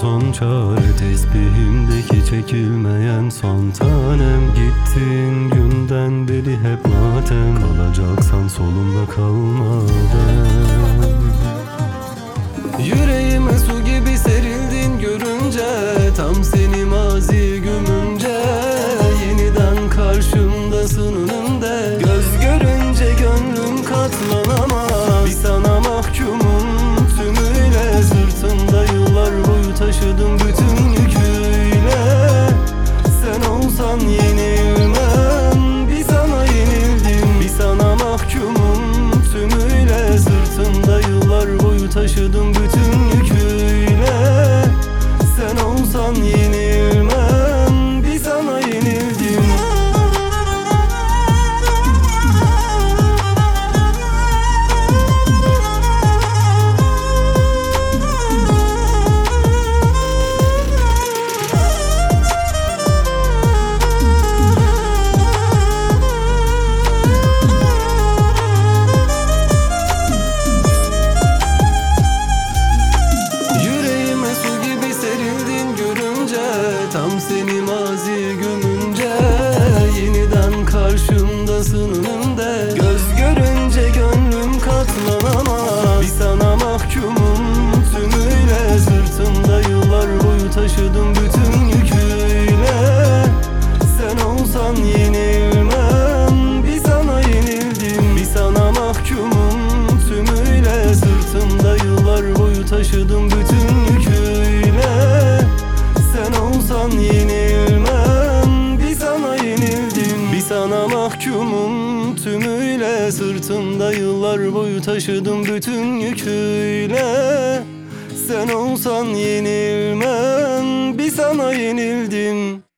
son çare, tesbihimdeki çekilmeyen son tanem. Gittiğin günden beri hep matem, kalacaksan solumda kalmadan. Yüreğime su gibi serildin görünce, tam seni mazi gömünce. Yeniden karşımdasın önümde, göz görünce gönlüm katlanamaz. Bir sana mahkumum tümüyle, sırtımda yıllar boyu taşıdım bütün yüküyle. Sen olsan yenilmem, bir sana yenildim. Bir sana mahkumum tümüyle, sırtımda yıllar boyu taşıdım bütün yüküyle. Sen olsan yenilmem, bir sana yenildim. Tam seni mazi gömünce, yeniden karşımdasın önümde. Göz görünce gönlüm katlanamaz. Bir sana mahkumum tümüyle, sırtımda yıllar boyu taşıdım bütün yüküyle. Sen olsan yenilmem, bir sana yenildim. Bir sana mahkumum tümüyle, sırtımda yıllar boyu taşıdım bütün yüküyle. Sen olsan yenilmem, bir sana yenildim. Bir sana mahkumum tümüyle, sırtımda yıllar boyu taşıdım bütün yüküyle. Sen olsan yenilmem, bir sana yenildim.